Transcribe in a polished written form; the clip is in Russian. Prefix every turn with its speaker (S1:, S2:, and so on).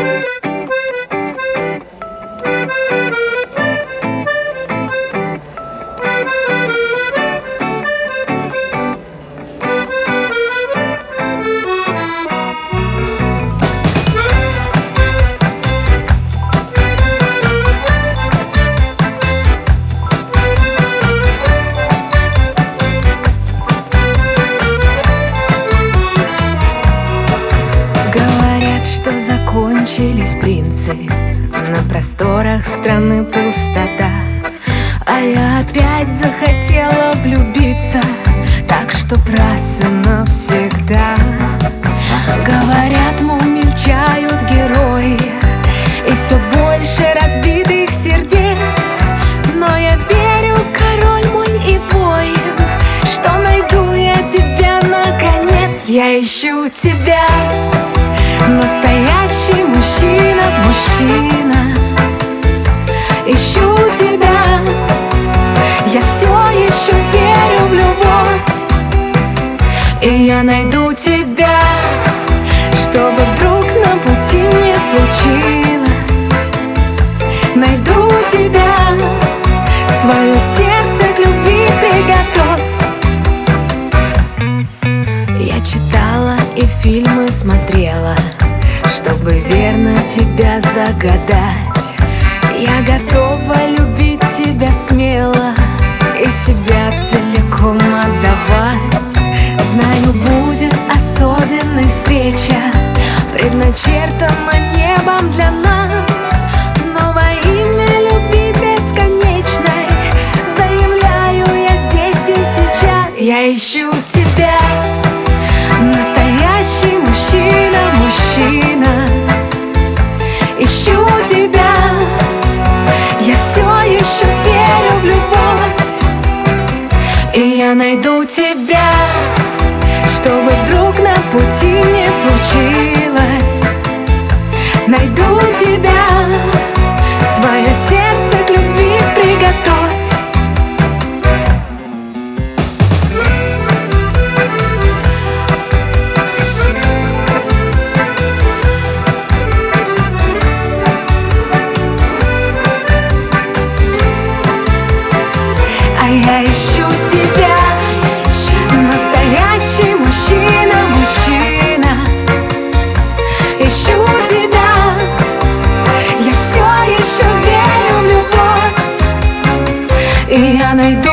S1: Закончились принцы, на просторах страны пустота. А я опять захотела влюбиться, так что раз и навсегда. Говорят, мол, мельчают герои, и все больше разбитых сердец. Но я верю, король мой и воин, что найду я тебя наконец. Я ищу тебя, настоящий мужчина, мужчина. Ищу тебя, я все еще верю в любовь. И я найду тебя, чтобы вдруг на пути не случилось. Найду тебя, свое сердце к любви приготовь. Я читала и фильмы смотрела, чтобы верно тебя загадать. Я готова любить тебя смело и себя целиком отдавать. Знаю, будет особенной встреча, предначертана небом для нас. Но во имя любви бесконечной заявляю я здесь и сейчас. Я ищу тебя, настоящий мужчина, мужчина. Ищу тебя, я все еще верю в любовь. И я найду тебя, чтобы вдруг на пути не случилось. Найду тебя, свое сердце к любви приготовь. Я ищу тебя, настоящий мужчина, мужчина. Ищу тебя, я все еще верю в любовь. И я найду